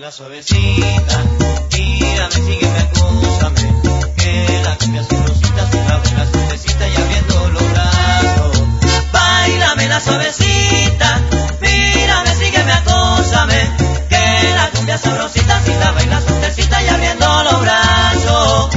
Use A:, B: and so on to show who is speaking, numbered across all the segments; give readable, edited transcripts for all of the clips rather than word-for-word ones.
A: la suavecita, mírame, sígueme, acúsame, que la cumbia sabrosita se abre la suavecita y abriendo los brazos. Báilame la suavecita, mírame, sígueme, acúsame, que la cumbia sabrosita se la baila suavecita y abriendo los brazos.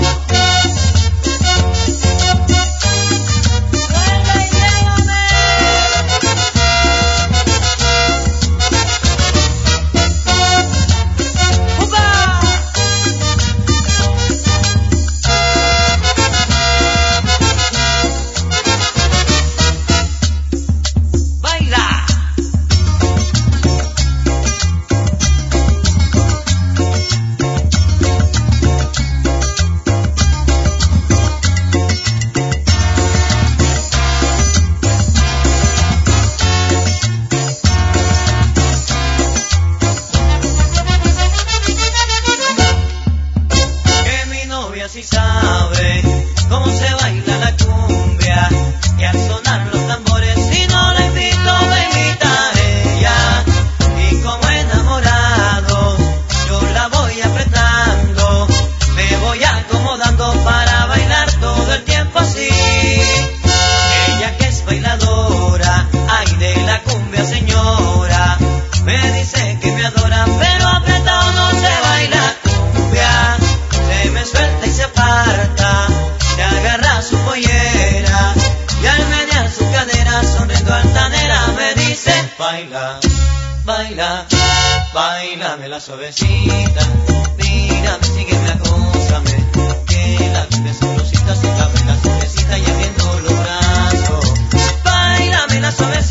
A: Si sabe cómo se baila la cumbia y al sonar los tambores, si no la invito, me invita ella. Y como enamorados yo la voy apretando, me voy acomodando para bailar todo el tiempo así. Ella que es bailadora, ay de la cumbia señora, me dice que me adora, pero apretado no se baila cumbia. Se me suelta y se aparta, se agarra su pollera y al menear su cadera sonriendo altanera me dice: baila, baila, bailame la suavecita, mírame, sígueme, acósame, que la cumbia sabrosita se abre la suavecita y abriendo los brazos. Bailame la suavecita.